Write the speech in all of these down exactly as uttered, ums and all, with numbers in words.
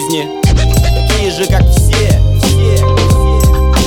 жизни, такие же, как все, все, все.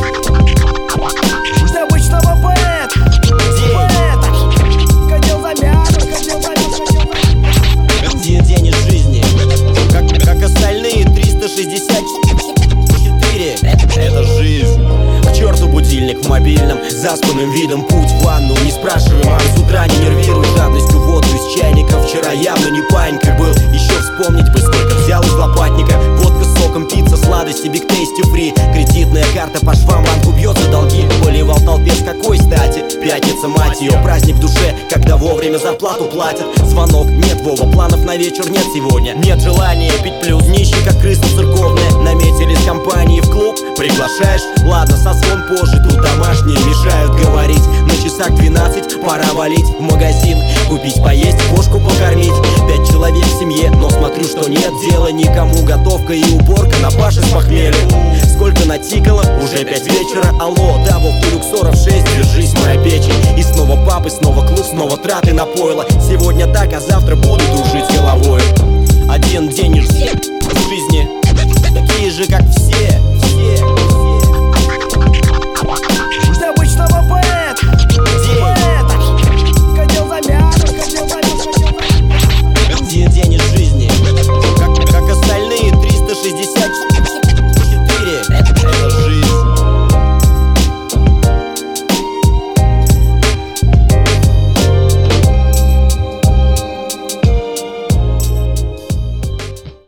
Для обычного поэта, поэта, хотел замять, хотел замять, хотел замять. Один день из жизни, как, как остальные триста шестьдесят четыре. Это жизнь. К черту будильник в мобильном, заспанным видом путь в ванну. Не спрашивай, мам, с утра не нервируй жадностью воду из чайника. Вчера явно не панькой был, еще вспомнить бы, сколько взял из лопатника. Водка с соком, пицца, сладости, биг тейсти фри. Кредитная карта по швам, банку бьет за долги. Поливал толпе с какой стати? Пятница, мать ее, праздник в душе, когда вовремя зарплату платят. Звонок, нет, Вова, планов на вечер нет сегодня. Нет желания пить плюс, нищий как крыса церковная. Наметили с компанией в клуб, приглашаешь? Ладно, созвон позже, тут домашние мешают говорить. На часах двенадцать, пора валить в магазин, купить, поесть, кошку покормить. Пять человек в семье, но смотрю, что нет дела никому. Готовка и уборка на паше с похмелья. Сколько натикало? Уже пять вечера. Алло, да, Вов, у люксоров шесть, держись, моя печень. И снова папы, снова клуб, снова траты на пойло. Сегодня так, а завтра буду дружить с головой. Один день из жизни, такие же, как